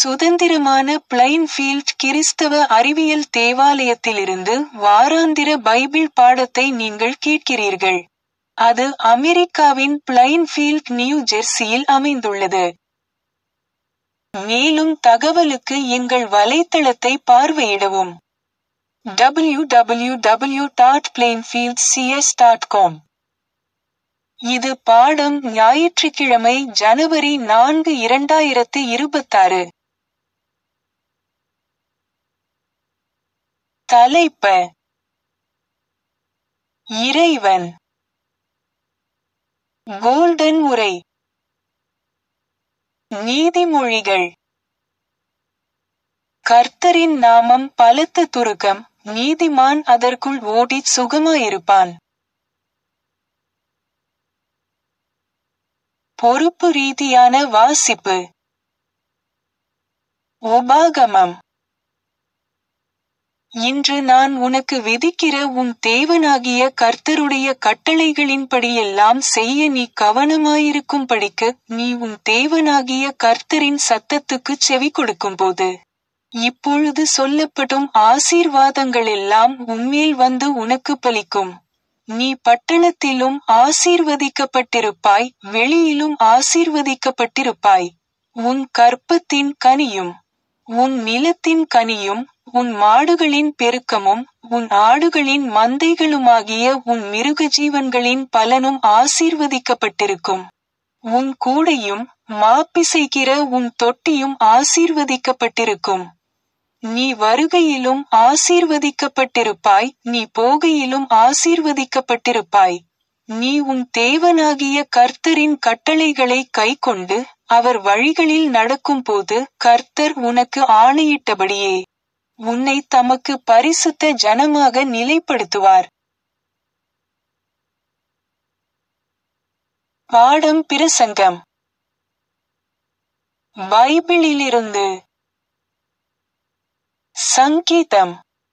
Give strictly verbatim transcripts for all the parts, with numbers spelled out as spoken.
சுதந்திரமான பிளைன்ஃபீல்ட் கிறிஸ்தவ அறிவியல் தேவாலயத்திலிருந்து வாராந்திர பைபிள் பாடத்தை நீங்கள் கேட்கிறீர்கள். அது அமெரிக்காவின் பிளைன்ஃபீல்ட், நியூ ஜெர்சியில் அமைந்துள்ளது. மேலும் தகவலுக்கு எங்கள் வலைத்தளத்தை பார்வையிடவும். W W W dot Plainfield C S dot com. இது பாடம் ஞாயிற்றுக்கிழமை ஜனவரி நான்கு இரண்டாயிரத்து இருபத்தாறு. தலைப்ப இறைவன். கோல்டன் உரை. நீதிமொழிகள். கர்த்தரின் நாமம் பலத்த துருக்கம், நீதிமான் அதற்குள் ஓடிச் சுகமாயிருப்பான். பொறுப்பு ரீதியான வாசிப்பு. உபாகமம். இன்று நான் உனக்கு விதிக்கிற உன் தேவனாகிய கர்த்தருடைய கட்டளைகளின்படியெல்லாம் செய்ய நீ கவனமாயிருக்கும்படிக்கு நீ உன் தேவனாகிய கர்த்தரின் சத்தத்துக்குச் செவி கொடுக்கும்போது இப்பொழுது சொல்லப்படும் ஆசீர்வாதங்களெல்லாம் உன்மேல் வந்து உனக்கு பலிக்கும். நீ பட்டணத்திலும் ஆசீர்வதிக்கப்பட்டிருப்பாய், வெளியிலும் ஆசீர்வதிக்கப்பட்டிருப்பாய். உன் கற்பத்தின் கனியும் உன் நிலத்தின் கனியும் உன் மாடுகளின் பெருக்கமும் உன் ஆடுகளின் மந்தைகளுமாகிய உன் மிருகஜீவன்களின் பலனும் ஆசீர்வதிக்கப்பட்டிருக்கும். உன் கூடையும் மாப்பிசைக்கிற உன் தொட்டியும் ஆசீர்வதிக்கப்பட்டிருக்கும். நீ வருகையிலும் ஆசீர்வதிக்கப்பட்டிருப்பாய், நீ போகையிலும் ஆசீர்வதிக்கப்பட்டிருப்பாய். நீ உன் தேவனாகிய கர்த்தரின் கட்டளைகளை கைக்கொண்டு அவர் வழிகளில் நடக்கும்போது கர்த்தர் உனக்கு ஆணையிட்டபடியே உன்னை தமக்கு பரிசுத்த ஜனமாக நிலைப்படுத்துவார். பாடம் பிரசங்கம். பைபிளிலிருந்து சங்கீதம்.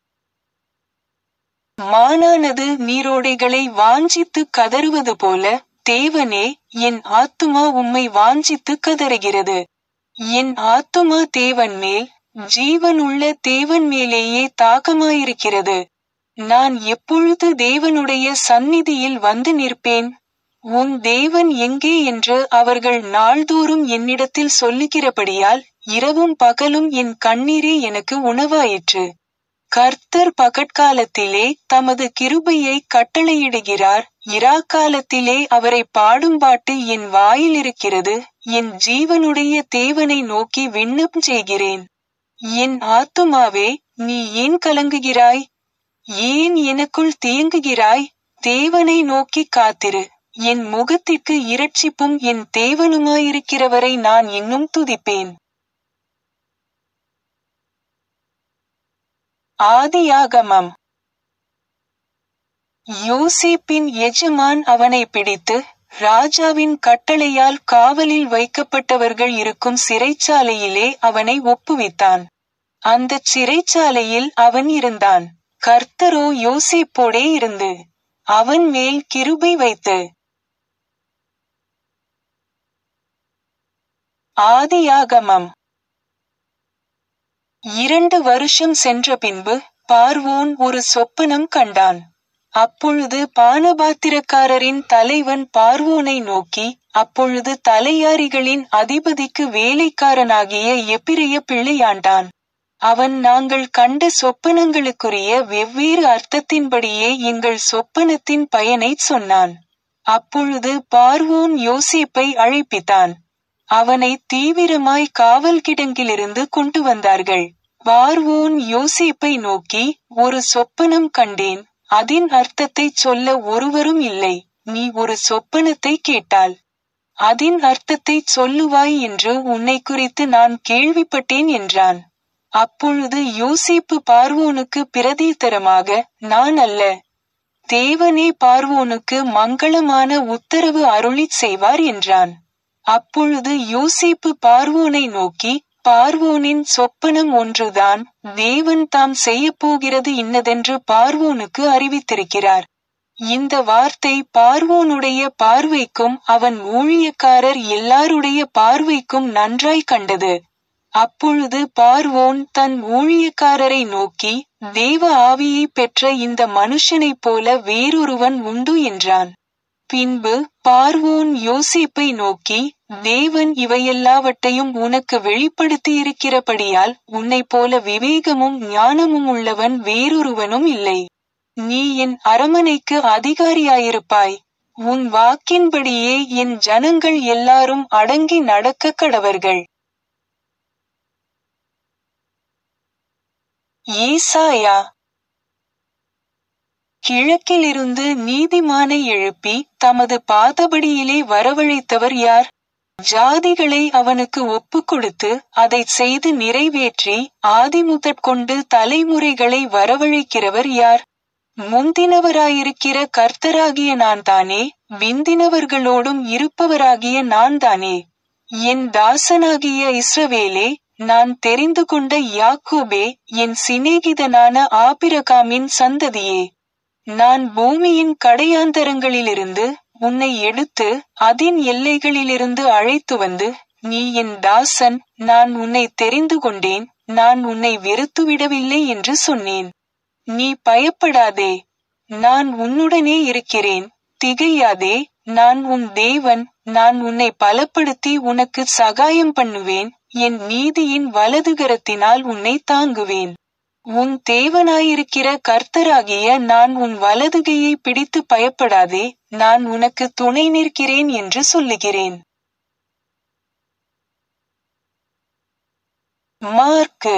மானானது நீரோடைகளை வாஞ்சித்து கதறுவது போல, தேவனே, என் ஆத்துமா உம்மை வாஞ்சித்து கதறுகிறது. என் ஆத்துமா தேவன் மேல், ஜீவனுள்ள தேவன் மேலேயே தாகமாயிருக்கிறது. நான் எப்பொழுது தேவனுடைய சந்நிதியில் வந்து நிற்பேன்? உன் தேவன் எங்கே என்று அவர்கள் நாள்தோறும் என்னிடத்தில் சொல்லுகிறபடியால் இரவும் பகலும் என் கண்ணீரே எனக்கு உணவாயிற்று. கர்த்தர் பகற்காலத்திலே தமது கிருபையை கட்டளையிடுகிறார், இராக்காலத்திலே அவரை பாடும்பாட்டு என் வாயில் இருக்கிறது. என் ஜீவனுடைய தேவனை நோக்கி விண்ணப்பம் செய்கிறேன். என் ஆத்துமாவே, நீ ஏன் கலங்குகிறாய்? ஏன் எனக்குள் தேங்குகிறாய்? தேவனை நோக்கி காத்திரு. என் முகத்திற்கு இரட்சிப்பும் என் தேவனுமாயிருக்கிறவரை நான் இன்னும் துதிப்பேன். ஆதியாகமம். யோசேப்பின் எஜமான் அவனை பிடித்து ராஜாவின் கட்டளையால் காவலில் வைக்கப்பட்டவர்கள் இருக்கும் சிறைச்சாலையிலே அவனை ஒப்புவித்தான். அந்தச் சிறைச்சாலையில் அவன் இருந்தான். கர்த்தரோ யோசேப்போடே இருந்து அவன் மேல் கிருபை வைத்து. ஆதியாகமம். இரண்டு வருஷம் சென்ற பின்பு பார்வோன் ஒரு சொப்பனம் கண்டான். அப்பொழுது பானபாத்திரக்காரரின் தலைவன் பார்வோனை நோக்கி, அப்பொழுது தலையாரிகளின் அதிபதிக்கு வேலைக்காரனாகிய எபிரெய பிள்ளையாண்டான். அவன் நாங்கள் கண்ட சொப்பனங்களுக்குரிய வெவ்வேறு அர்த்தத்தின்படியே எங்கள் சொப்பனத்தின் பயனைச் சொன்னான். அப்பொழுது பார்வோன் யோசேப்பை அழைப்பித்தான். அவனை தீவிரமாய் காவல் கிடங்கிலிருந்து கொண்டு வந்தார்கள். பார்வோன் யோசேப்பை நோக்கி, ஒரு சொப்பனம் கண்டேன், அதின் அர்த்தத்தைச் சொல்ல ஒருவரும் இல்லை. நீ ஒரு சொப்பனத்தை கேட்டால் அதின் அர்த்தத்தைச் சொல்லுவாய் என்று உன்னை குறித்து நான் கேள்விப்பட்டேன் என்றான். அப்பொழுது யோசேப்பு பார்வோனுக்கு பிரதியுத்தரமாக, நான் அல்ல, தேவனே பார்வோனுக்கு மங்களமான உத்தரவு அருளிச் செய்வார் என்றான். அப்பொழுது யோசேப்பு பார்வோனை நோக்கி, பார்வோனின் சொப்பனம் ஒன்றுதான், தேவன் தாம் செய்யப்போகிறது இன்னதென்று பார்வோனுக்கு அறிவித்திருக்கிறார். இந்த வார்த்தை பார்வோனுடைய பார்வைக்கும் அவன் ஊழியக்காரர் எல்லாருடைய பார்வைக்கும் நன்றாய் கண்டது. அப்பொழுது பார்வோன் தன் ஊழியக்காரரை நோக்கி, தேவ ஆவியை பெற்ற இந்த மனுஷனைப் போல வேறொருவன் உண்டு என்றான். பின்பு பார்வோன் யோசேப்பை நோக்கி, தேவன் இவையெல்லாவற்றையும் உனக்கு வெளிப்படுத்தியிருக்கிறபடியால் உன்னைப் போல விவேகமும் ஞானமும் உள்ளவன் வேறொருவனும் இல்லை. நீ என் அரமனைக்கு அதிகாரியாயிருப்பாய். உன் வாக்கின்படியே என் ஜனங்கள் எல்லாரும் அடங்கி நடக்க கடவர்கள். ஏசாயா. கிழக்கிலிருந்து நீதிமானை எழுப்பி தமது பாதபடியிலே வரவழைத்தவர் யார்? ஜாதிகளை அவனுக்கு ஒப்புக் கொடுத்து அதைச் செய்து நிறைவேற்றி ஆதிமுதற்கொண்டு தலைமுறைகளை வரவழைக்கிறவர் யார்? முந்தினவராயிருக்கிற கர்த்தராகிய நான்தானே, விந்தினவர்களோடும் இருப்பவராகிய நான்தானே. என் தாசனாகிய இஸ்ரவேலே, நான் தெரிந்து கொண்ட யாக்கோபே, என் சிநேகிதனான ஆபிரகாமின் சந்ததியே. நான் பூமியின் கடையாந்தரங்களிலிருந்து உன்னை எடுத்து அதின் எல்லைகளிலிருந்து அழைத்து வந்து, நீ என் தாசன், நான் உன்னை தெரிந்து கொண்டேன், நான் உன்னை வெறுத்துவிடவில்லை என்று சொன்னேன். நீ பயப்படாதே, நான் உன்னுடனே இருக்கிறேன். திகையாதே, நான் உன் தேவன், நான் உன்னை பலப்படுத்தி உனக்கு சகாயம் பண்ணுவேன். என் நீதியின் வலதுகரத்தினால் உன்னை தாங்குவேன். உன் தேவனாயிருக்கிற கர்த்தராகிய நான் உன் வலதுகையை பிடித்து பயப்படாதே, நான் உனக்கு துணை நிற்கிறேன் என்று சொல்லுகிறேன். மார்க்கு.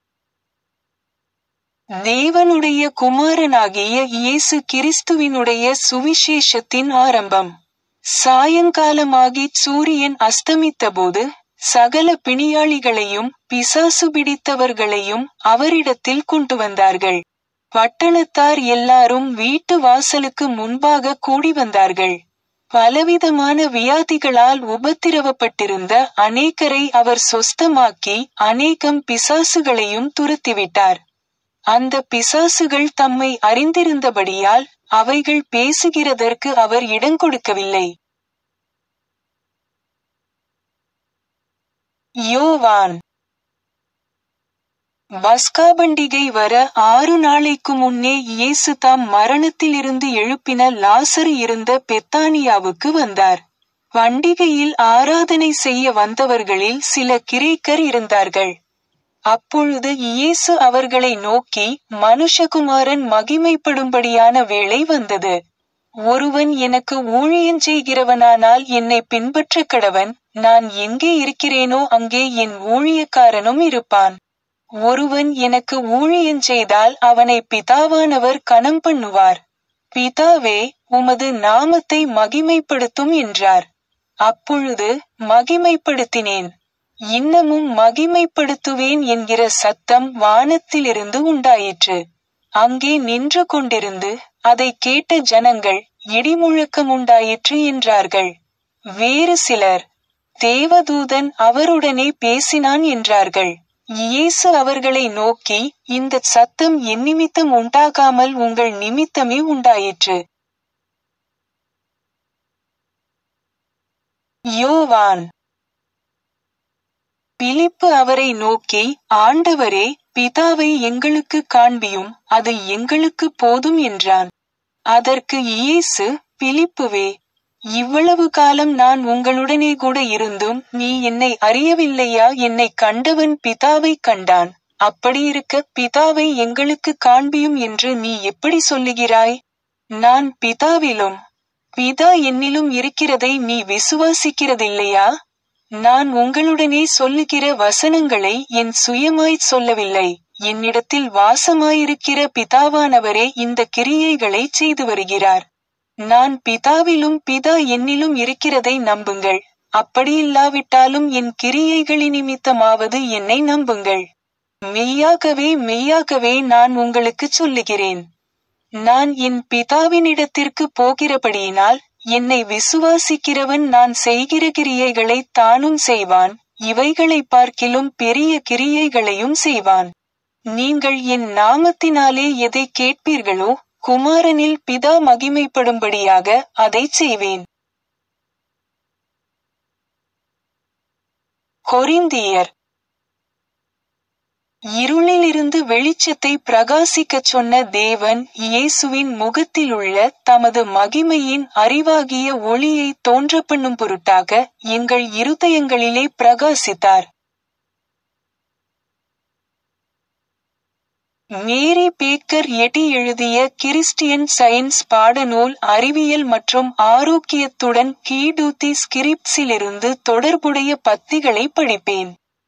தேவனுடைய குமாரனாகிய இயேசு கிறிஸ்துவினுடைய சுவிசேஷத்தின் ஆரம்பம். சாயங்காலமாகிச் சூரியன் அஸ்தமித்தபோது சகல பிணியாளிகளையும் பிசாசு பிடித்தவர்களையும் அவரிடத்தில் கொண்டு வந்தார்கள். பட்டணத்தார் எல்லாரும் வீட்டு வாசலுக்கு முன்பாக கூடி வந்தார்கள். பலவிதமான வியாதிகளால் உபத்திரவப்பட்டிருந்த அநேகரை அவர் சொஸ்தமாக்கி அநேகம் பிசாசுகளையும் துரத்திவிட்டார். அந்த பிசாசுகள் தம்மை அறிந்திருந்தபடியால் அவைகள் பேசுகிறதற்கு அவர் இடங்கொடுக்கவில்லை. யோவான். பஸ்கா பண்டிகை வர ஆறு நாளைக்கு முன்னே இயேசு தாம் மரணத்திலிருந்து எழுப்பின லாசரு இருந்த பெத்தானியாவுக்கு வந்தார். பண்டிகையில் ஆராதனை செய்ய வந்தவர்களில் சில கிரேக்கர் இருந்தார்கள். அப்பொழுது இயேசு அவர்களை நோக்கி, மனுஷகுமாரன் மகிமைப்படும்படியான வேளை வந்தது. ஒருவன் எனக்கு ஊழியஞ்செய்கிறவனானால் என்னை பின்பற்றக் கடவன். நான் எங்கே இருக்கிறேனோ அங்கே என் ஊழியக்காரனும் இருப்பான். ஒருவன் எனக்கு ஊழியஞ்செய்தால் அவனை பிதாவானவர் கனம் பண்ணுவார். பிதாவே, உமது நாமத்தை மகிமைப்படுத்தும் என்றார். அப்பொழுது, மகிமைப்படுத்தினேன், இன்னமும் மகிமைப்படுத்துவேன் என்கிற சத்தம் வானத்திலிருந்து உண்டாயிற்று. அங்கே நின்று கொண்டிருந்து அதை கேட்ட ஜனங்கள், இடிமுழக்கம் உண்டாயிற்று என்றார்கள். வேறு சிலர், தேவதூதன் அவருடனே பேசினான் என்றார்கள். இயேசு அவர்களை நோக்கி, இந்த சத்தம் என் நிமித்தம் உண்டாகாமல் உங்கள் நிமித்தமே உண்டாயிற்று. யோவான். பிலிப்பு அவரை நோக்கி, ஆண்டவரே, பிதாவை எங்களுக்கு காண்பியும், அது எங்களுக்கு போதும் என்றான். அதற்கு இயேசு, பிலிப்புவே, இவ்வளவு காலம் நான் உங்களுடனே கூட இருந்தும் நீ என்னை அறியவில்லையா? என்னை கண்டவன் பிதாவை கண்டான். அப்படியிருக்க பிதாவை எங்களுக்கு காண்பியும் என்று நீ எப்படி சொல்லுகிறாய்? நான் பிதாவிலும் பிதா என்னிலும் இருக்கிறதை நீ விசுவாசிக்கிறதில்லையா? நான் உங்களுடனே சொல்லுகிற வசனங்களை என் சுயமாய்ச் சொல்லவில்லை. என்னிடத்தில் வாசமாயிருக்கிற பிதாவானவரே இந்த கிரியைகளை செய்து வருகிறார். நான் பிதாவிலும் பிதா என்னிலும் இருக்கிறதை நம்புங்கள். அப்படியில்லாவிட்டாலும் என் கிரியைகளி நிமித்தமாவது என்னை நம்புங்கள். மெய்யாகவே மெய்யாகவே நான் உங்களுக்குச் சொல்லுகிறேன், நான் என் பிதாவினிடத்திற்கு போகிறபடியினால் என்னை விசுவாசிக்கிறவன் நான் செய்கிற கிரியைகளை தானும் செய்வான், இவைகளை பார்க்கிலும் பெரிய கிரியைகளையும் செய்வான். நீங்கள் என் நாமத்தினாலே எதை கேட்பீர்களோ குமாரனில் பிதா மகிமைப்படும்படியாக அதைச் செய்வேன். கொரிந்தியர். இருளிலிருந்து வெளிச்சத்தை பிரகாசிக்கச் சொன்ன தேவன் இயேசுவின் முகத்திலுள்ள தமது மகிமையின் அறிவாகிய ஒளியை தோன்றப்பண்ணும் பொருட்டாக எங்கள் இருதயங்களிலே பிரகாசித்தார். மேரி பேக்கர் எட்டி எழுதிய கிறிஸ்டியன் சயின்ஸ் பாடநூல் அறிவியல் மற்றும் ஆரோக்கியத்துடன் கீடூத்தி ஸ்கிரிப்ட்ஸிலிருந்து தொடர்புடைய பத்திகளை படிப்பேன்.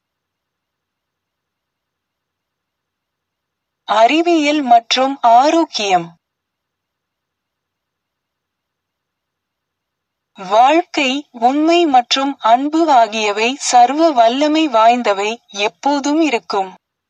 அறிவியல் மற்றும் ஆரோக்கியம். வாழ்க்கை, உண்மை மற்றும் அன்பு ஆகியவை சர்வ வல்லமை வாய்ந்தவை, எப்போதும் இருக்கும்.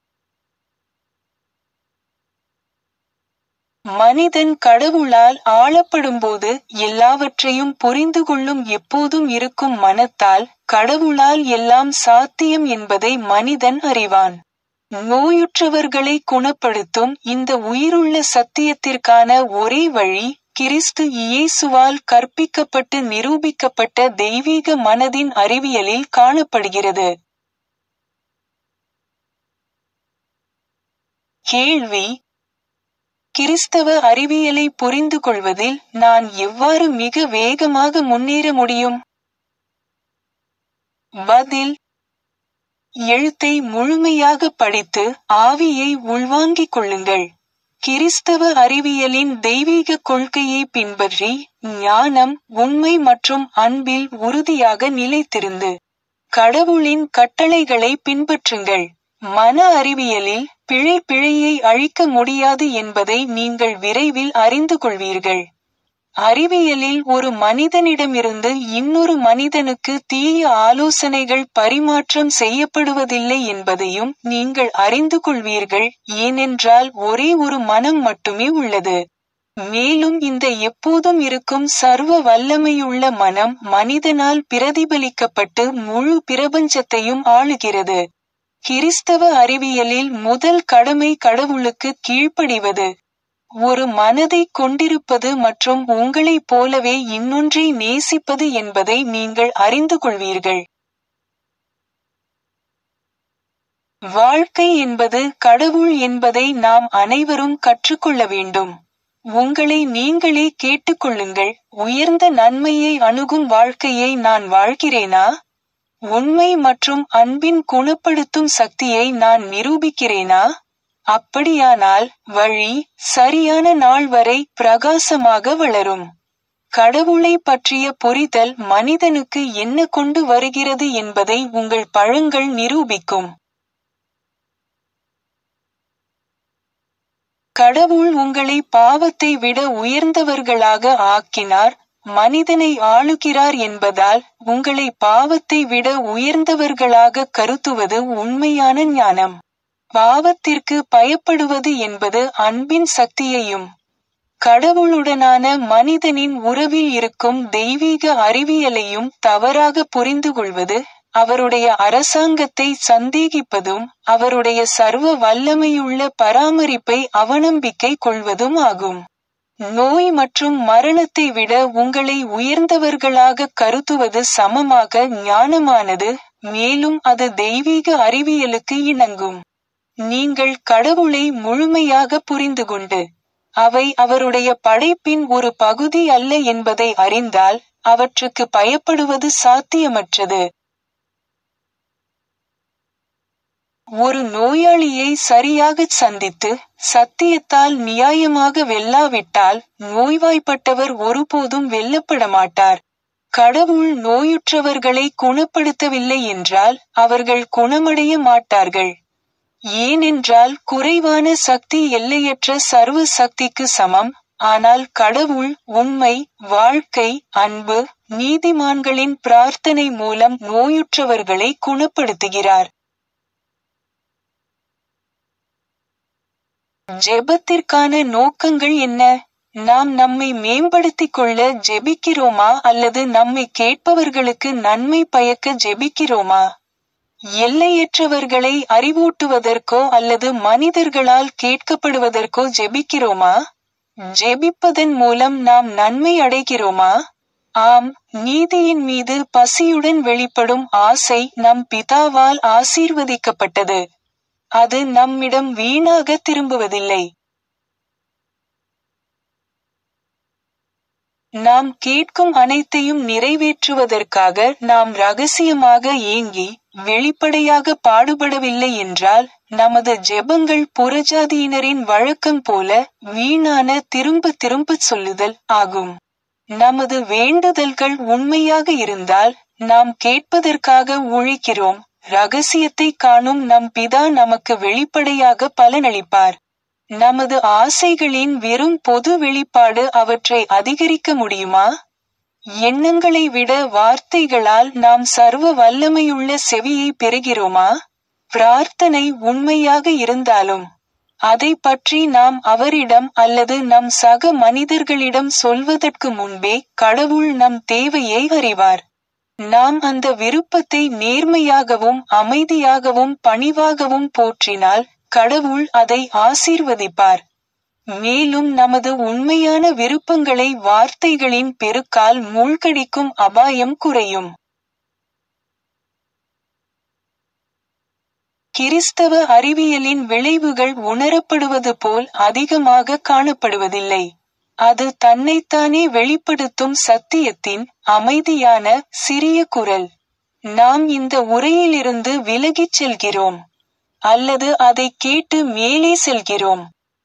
மனிதன் கடவுளால் ஆளப்படும்போது எல்லாவற்றையும் புரிந்து கொள்ளும் எப்போதும் இருக்கும் மனத்தால் கடவுளால் எல்லாம் சாத்தியம் என்பதை மனிதன் அறிவான். நோயுற்றவர்களை குணப்படுத்தும் இந்த உயிருள்ள சத்தியத்திற்கான ஒரே வழி கிறிஸ்து இயேசுவால் கற்பிக்கப்பட்டு நிரூபிக்கப்பட்ட தெய்வீக மனதின் அறிவியலில் காணப்படுகிறது. கேள்வி: கிறிஸ்தவ அறிவியலை புரிந்து கொள்வதில் நான் எவ்வாறு மிக வேகமாக முன்னேற முடியும்? பதில்: எழுத்தை முழுமையாக படித்து ஆவியை உள்வாங்கிக் கொள்ளுங்கள். கிறிஸ்தவ அறிவியலின் தெய்வீக கொள்கையை பின்பற்றி ஞானம், உண்மை மற்றும் அன்பில் உறுதியாக நிலைத்திருந்து கடவுளின் கட்டளைகளை பின்பற்றுங்கள். மன அறிவியலில் பிழை பிழையை அழிக்க முடியாது என்பதை நீங்கள் விரைவில் அறிந்து கொள்வீர்கள். அறிவியலில் ஒரு மனிதனிடமிருந்து இன்னொரு மனிதனுக்கு தீய ஆலோசனைகள் பரிமாற்றம் செய்யப்படுவதில்லை என்பதையும் நீங்கள் அறிந்து கொள்வீர்கள், ஏனென்றால் ஒரே ஒரு மனம் மட்டுமே உள்ளது. மேலும் இந்த எப்போதும் இருக்கும் சர்வ வல்லமையுள்ள மனம் மனிதனால் பிரதிபலிக்கப்பட்டு முழு பிரபஞ்சத்தையும் ஆளுகிறது. கிறிஸ்தவ அறிவியலில் முதல் கடமை கடவுளுக்கு கீழ்ப்படிவது. ஒரு மனதை கொண்டிருப்பது மற்றும் உங்களைப் போலவே இன்னொன்றை நேசிப்பது என்பதை நீங்கள் அறிந்து கொள்வீர்கள். வாழ்க்கை என்பது கடவுள் என்பதை நாம் அனைவரும் கற்றுக்கொள்ள வேண்டும். உங்களை நீங்களே கேட்டுக்கொள்ளுங்கள், உயர்ந்த நன்மையை அணுகும் வாழ்க்கையை நான் வாழ்கிறேனா? உண்மை மற்றும் அன்பின் குணப்படுத்தும் சக்தியை நான் நிரூபிக்கிறேனா? அப்படியானால் வழி சரியான நாள் வரை பிரகாசமாக வளரும். கடவுளை பற்றிய புரிதல் மனிதனுக்கு என்ன கொண்டு வருகிறது என்பதை உங்கள் பழங்கள் நிரூபிக்கும். கடவுள் உங்களை பாவத்தை விட உயர்ந்தவர்களாக ஆக்கினார், மனிதனை ஆளுகிறார் என்பதால் உங்களை பாவத்தை விட உயர்ந்தவர்களாக கருத்துவது உண்மையான ஞானம். பாவத்திற்கு பயப்படுவது என்பது அன்பின் சக்தியையும் கடவுளுடனான மனிதனின் உறவில் இருக்கும் தெய்வீக அறிவியலையும் தவறாக புரிந்து கொள்வது, அவருடைய அரசாங்கத்தை சந்தேகிப்பதும் அவருடைய சர்வ வல்லமையுள்ள பராமரிப்பை அவநம்பிக்கை கொள்வதும் ஆகும். நோய் மற்றும் மரணத்தை விட உங்களை உயர்ந்தவர்களாக கருத்துவது சமமாக ஞானமானது, மேலும் அது தெய்வீக அறிவியலுக்கு இணங்கும். நீங்கள் கடவுளை முழுமையாக புரிந்துகொண்டு அவை அவருடைய படைப்பின் ஒரு பகுதி அல்ல என்பதை அறிந்தால் அவற்றுக்கு பயப்படுவது சாத்தியமற்றது. ஒரு நோயாளியை சரியாகச் சந்தித்து சத்தியத்தால் நியாயமாக வெல்லாவிட்டால் நோய்வாய்ப்பட்டவர் ஒருபோதும் வெல்லப்பட மாட்டார். கடவுள் நோயுற்றவர்களை குணப்படுத்தவில்லை என்றால் அவர்கள் குணமடைய மாட்டார்கள். ஏனென்றால் குறைவான சக்தி எல்லையற்ற சர்வ சக்திக்கு சமம். ஆனால் கடவுள் உண்மை, வாழ்க்கை, அன்பு, நீதிமான்களின் பிரார்த்தனை மூலம் நோயுற்றவர்களை குணப்படுத்துகிறார். ஜெபத்திற்கான நோக்கங்கள் என்ன? நாம் நம்மை மேம்படுத்திக் கொள்ள ஜெபிக்கிறோமா அல்லது நம்மை கேட்பவர்களுக்கு நன்மை பயக்க ஜெபிக்கிறோமா? எல்லையற்றவர்களை அறிவூட்டுவதற்கோ அல்லது மனிதர்களால் கேட்கப்படுவதற்கோ ஜெபிக்கிறோமா? ஜெபிப்பதன் மூலம் நாம் நன்மை அடைகிறோமா? ஆம், நீதியின் மீது பசியுடன் வெளிப்படும் ஆசை நம் பிதாவால் ஆசீர்வதிக்கப்பட்டது. அது நம்மிடம் வீணாக திரும்புவதில்லை. நாம் கேட்கும் அனைத்தையும் நிறைவேற்றுவதற்காக நாம் ரகசியமாக ஏங்கி வெளிப்படையாக பாடுபடவில்லை என்றால் நமது ஜெபங்கள் புறஜாதியினரின் வழக்கம் போல வீணான திரும்ப திரும்பச் சொல்லுதல் ஆகும். நமது வேண்டுதல்கள் உண்மையாக இருந்தால் நாம் கேட்பதற்காக உழைக்கிறோம். ரகசியத்தை காணும் நம் பிதா நமக்கு வெளிப்படையாக பலனளிப்பார். நமது ஆசைகளின் வெறும் பொது வெளிப்பாடு அவற்றை அதிகரிக்க முடியுமா? எண்ணங்களை விட வார்த்தைகளால் நாம் சர்வ வல்லமையுள்ள செவியை பெறுகிறோமா? பிரார்த்தனை உண்மையாக இருந்தாலும் அதை பற்றி நாம் அவரிடம் அல்லது நம் சக மனிதர்களிடம் சொல்வதற்கு முன்பே கடவுள் நம் தேவையை அறிவார். நாம் அந்த விருப்பத்தை நேர்மையாகவும் அமைதியாகவும் பணிவாகவும் போற்றினால் கடவுள் அதை ஆசீர்வதிப்பார். மேலும் நமது உண்மையான விருப்பங்களை வார்த்தைகளின் பெருக்கால் மூழ்கடிக்கும் அபாயம் குறையும். கிறிஸ்தவ அறிவியலின் விளைவுகள் உணரப்படுவது போல் அதிகமாக காணப்படுவதில்லை. அது தன்னைத்தானே வெளிப்படுத்தும் சத்தியத்தின் அமைதியான சிறிய குரல். நாம் இந்த உரையிலிருந்து விலகிச் செல்கிறோம் அல்லது அதை கேட்டு மேலே செல்கிறோம்.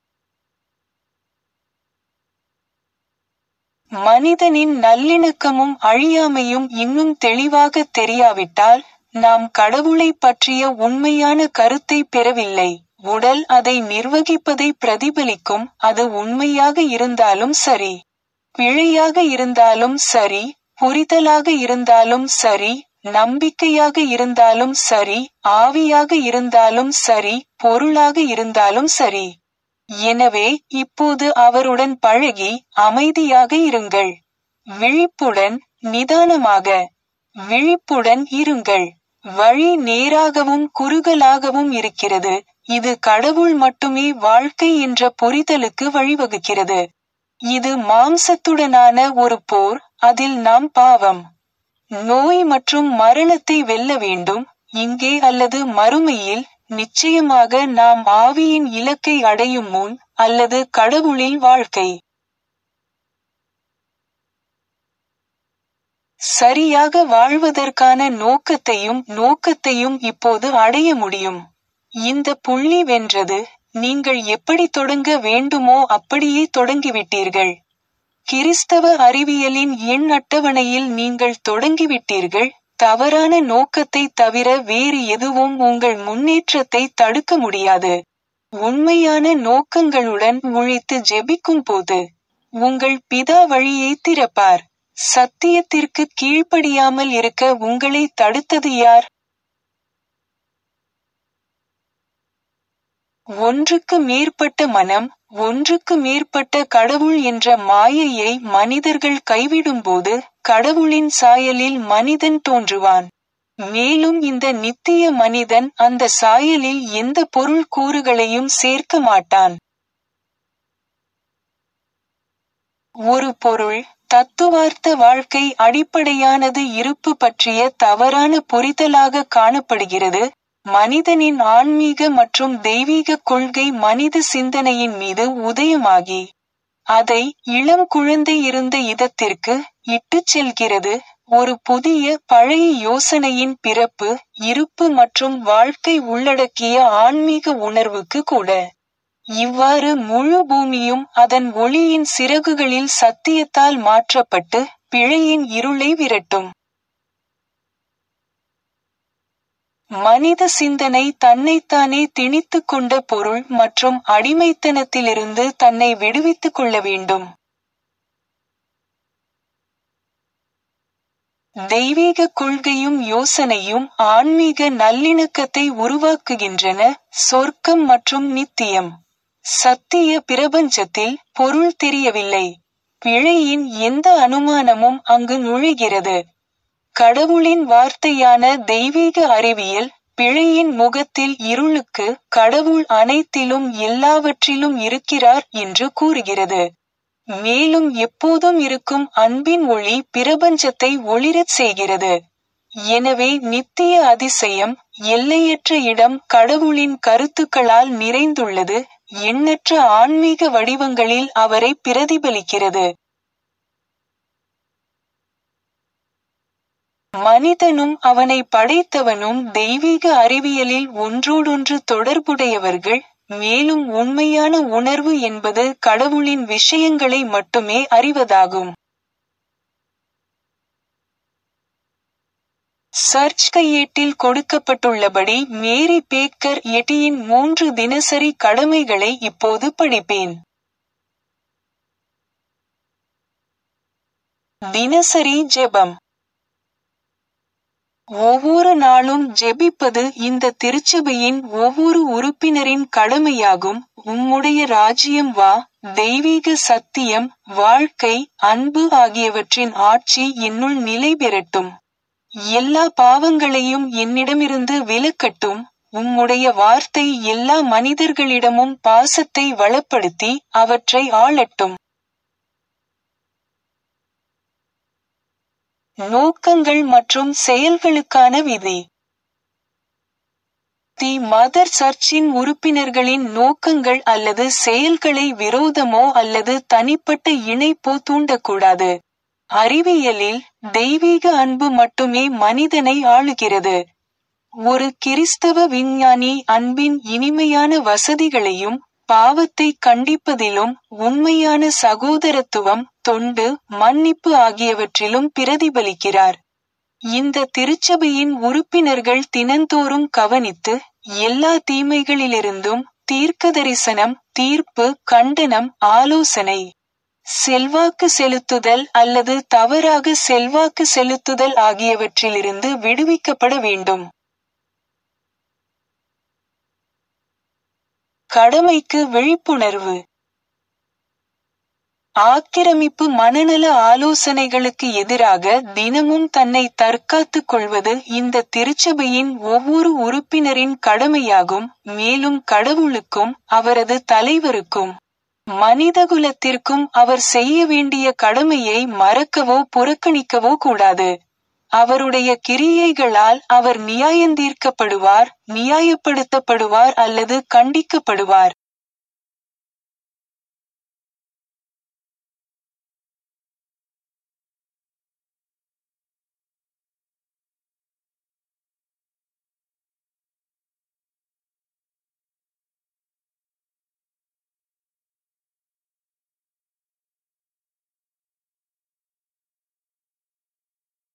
மனிதனின் நல்லிணக்கமும் அழியாமையும் இன்னும் தெளிவாக தெரியாவிட்டால் நாம் கடவுளை பற்றிய உண்மையான கருத்தை பெறவில்லை. உடல் அதை நிர்வகிப்பதை பிரதிபலிக்கும். அது உண்மையாக இருந்தாலும் சரி, பிழையாக இருந்தாலும் சரி, புரிதலாக இருந்தாலும் சரி, நம்பிக்கையாக இருந்தாலும் சரி, ஆவியாக இருந்தாலும் சரி, பொருளாக இருந்தாலும் சரி. எனவே இப்போது அவருடன் பழகி அமைதியாக இருங்கள். விழிப்புடன், நிதானமாக விழிப்புடன் இருங்கள். வழி நேராகவும் குறுகலாகவும் இருக்கிறது. இது கடவுள் மட்டுமே வாழ்க்கை என்ற புரிதலுக்கு வழிவகுக்கிறது. இது மாம்சத்துடனான ஒரு போர். அதில் நாம் பாவம், நோய் மற்றும் மரணத்தை வெல்ல வேண்டும். இங்கே அல்லது மறுமையில் நிச்சயமாக நாம் ஆவியின் இலக்கை அடையும் முன் அல்லது கடவுளில் வாழ்க்கை சரியாக வாழ்வதற்கான நோக்கத்தையும் நோக்கத்தையும் இப்போது அடைய முடியும். இந்த புள்ளி வென்றது. நீங்கள் எப்படி தொடங்க வேண்டுமோ அப்படியே தொடங்கிவிட்டீர்கள். கிறிஸ்தவ அறிவியலின் எண் அட்டவணையில் நீங்கள் தொடங்கிவிட்டீர்கள். தவறான நோக்கத்தை தவிர வேறு எதுவும் உங்கள் முன்னேற்றத்தை தடுக்க முடியாது. உண்மையான நோக்கங்களுடன் உழைத்து ஜெபிக்கும் போது உங்கள் பிதா வழியை திறப்பார். சத்தியத்திற்கு கீழ்ப்படியாமல் இருக்க உங்களை தடுத்தது யார்? ஒன்றுக்கு மேற்பட்ட மனம், ஒன்றுக்கு மேற்பட்ட கடவுள் என்ற மாயையை மனிதர்கள் கைவிடும்போது கடவுளின் சாயலில் மனிதன் தோன்றுவான். மேலும் இந்த நித்திய மனிதன் அந்த சாயலில் எந்த பொருள் கூறுகளையும் சேர்க்க மாட்டான். ஒரு பொருள் தத்துவார்த்த வாழ்க்கை அடிப்படையானது இருப்பு பற்றிய தவறான புரிதலாக காணப்படுகிறது. மனிதனின் ஆன்மீக மற்றும் தெய்வீக கொள்கை மனித சிந்தனையின் மீது உதயமாகி அதை இளம் குழந்தை இருந்த இடத்திற்கு இட்டுச் செல்கிறது. ஒரு புதிய பழைய யோசனையின் பிறப்பு, இருப்பு மற்றும் வாழ்க்கை உள்ளடக்கிய ஆன்மீக உணர்வுக்கு கூட. இவ்வாறு முழு பூமியும் அதன் ஒளியின் சிறகுகளில் சத்தியத்தால் மாற்றப்பட்டு பிழையின் இருளை விரட்டும். மனித சிந்தனை தன்னைத்தானே திணித்துக் கொண்ட பொருள் மற்றும் அடிமைத்தனத்திலிருந்து தன்னை விடுவித்துக் கொள்ள வேண்டும். தெய்வீக கொள்கையும் யோசனையும் ஆன்மீக நல்லிணக்கத்தை உருவாக்குகின்றன. சொர்க்கம் மற்றும் நித்தியம். சத்திய பிரபஞ்சத்தில் பொருள் தெரியவில்லை. பிழையின் எந்த அனுமானமும் அங்கு நுழைகிறது. கடவுளின் வார்த்தையான தெய்வீக அறிவியல் பிழையின் முகத்தில் இருளுக்கு கடவுள் அனைத்திலும் எல்லாவற்றிலும் இருக்கிறார் என்று கூறுகிறது. மேலும் எப்போதும் இருக்கும் அன்பின் ஒளி பிரபஞ்சத்தை ஒளிரச் செய்கிறது. எனவே நித்திய அதிசயம், எல்லையற்ற இடம் கடவுளின் கருத்துக்களால் நிறைந்துள்ளது, எண்ணற்ற ஆன்மீக வடிவங்களில் அவரை பிரதிபலிக்கிறது. மனிதனும் அவனை படைத்தவனும் தெய்வீக அறிவியலில் ஒன்றோடொன்று தொடர்புடையவர்கள், மேலும் உண்மையான உணர்வு என்பது கடவுளின் விஷயங்களை மட்டுமே அறிவதாகும். சர்ச் கையேட்டில் கொடுக்கப்பட்டுள்ளபடி மேரி பேக்கர் எட்டியின் மூன்று தினசரி கடமைகளை இப்போது படிப்பேன். தினசரி ஜெபம். ஒவ்வொரு நாளும் ஜெபிப்பது இந்த திருச்சபையின் ஒவ்வொரு உறுப்பினரின் கடமையாகும். உம்முடைய ராஜ்யம் வா, தெய்வீக சத்தியம், வாழ்க்கை, அன்பு ஆகியவற்றின் ஆட்சி என்னுள் நிலை பெறட்டும். எல்லா பாவங்களையும் என்னிடமிருந்து விலக்கட்டும். உம்முடைய வார்த்தை எல்லா மனிதர்களிடமும் பாசத்தை வளப்படுத்தி அவற்றை ஆளட்டும். நோக்கங்கள் மற்றும் செயல்களுக்கான விதி. தி மதர் சர்ச்சின் உறுப்பினர்களின் நோக்கங்கள் அல்லது செயல்களை விரோதமோ அல்லது தனிப்பட்ட இணைப்போ தூண்டக்கூடாது. அறிவியலில், தெய்வீக அன்பு மட்டுமே மனிதனை ஆளுகிறது. ஒரு கிறிஸ்தவ விஞ்ஞானி அன்பின் இனிமையான வசதிகளையும், பாவத்தை கண்டிப்பதிலும், உண்மையான சகோதரத்துவம், தொண்டு, மன்னிப்பு ஆகியவற்றிலும் பிரதிபலிக்கிறார். இந்த திருச்சபையின் உறுப்பினர்கள் தினந்தோறும் கவனித்து, எல்லா தீமைகளிலிருந்தும் தீர்க்கதரிசனம், தீர்ப்பு, கண்டனம், ஆலோசனை, செல்வாக்கு செலுத்துதல் அல்லது தவறாக செல்வாக்கு செலுத்துதல் ஆகியவற்றிலிருந்து விடுவிக்கப்பட வேண்டும். கடமைக்கு விழிப்புணர்வு. ஆக்கிரமிப்பு மனநல ஆலோசனைகளுக்கு எதிராக தினமும் தன்னை தற்காத்துக் கொள்வது இந்த திருச்சபையின் ஒவ்வொரு உறுப்பினரின் கடமையாகும், மேலும் கடவுளுக்கும், அவரது தலைவருக்கும், மனிதகுலத்திற்கும் அவர் செய்ய வேண்டிய கடமையை மறக்கவோ புறக்கணிக்கவோ கூடாது. அவருடைய கிரியைகளால் அவர் நியாயந்தீர்க்கப்படுவார், நியாயப்படுத்தப்படுவார் அல்லது கண்டிக்கப்படுவார்.